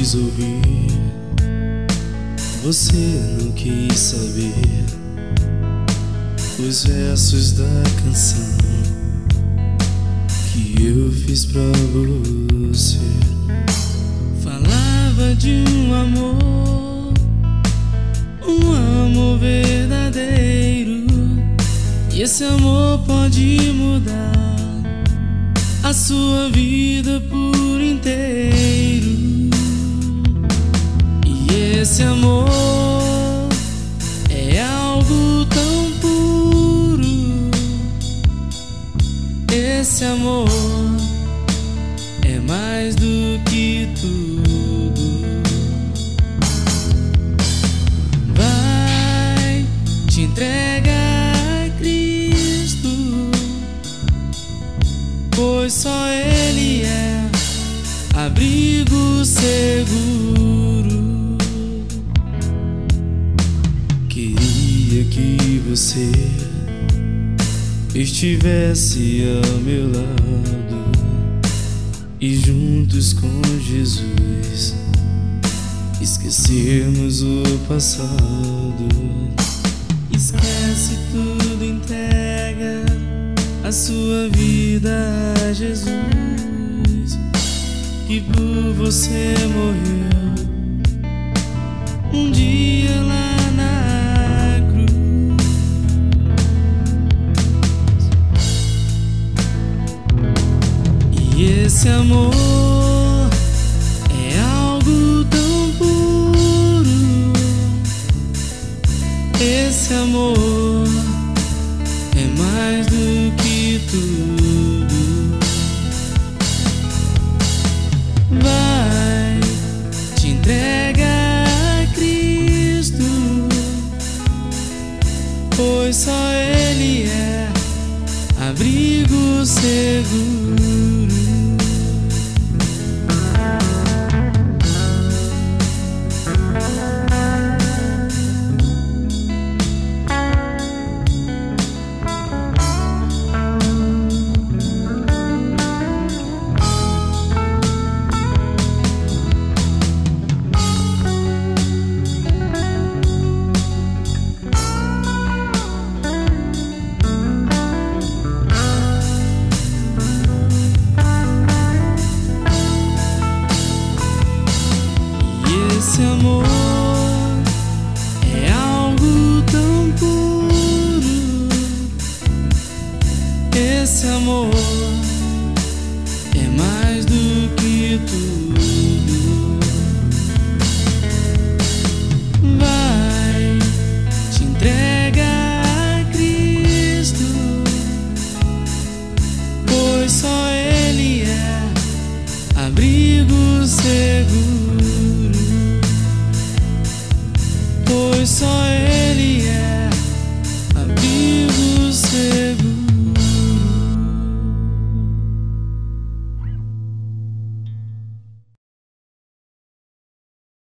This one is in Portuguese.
quis ouvir, você não quis saber os versos da canção que eu fiz pra você. Falava de um amor verdadeiro, e esse amor pode mudar a sua vida por inteiro. E esse amor é algo tão puro. Esse amor é mais do que tudo. Vai, te entregar a Cristo, pois só Ele é abrigo seguro. Queria que você estivesse ao meu lado e juntos com Jesus esquecermos o passado. Esquece tudo, entrega a sua vida a Jesus, que por você morreu um dia lá na cruz. E esse amor é algo tão puro. Esse amor é mais do que tudo. Vai, te entrega a Cristo, pois só Ele é abrigo seguro. Esse amor é algo tão puro. Esse amor é mais do que tudo. Vai, te entrega a Cristo, pois só Ele é abrigo seguro. Pois só Ele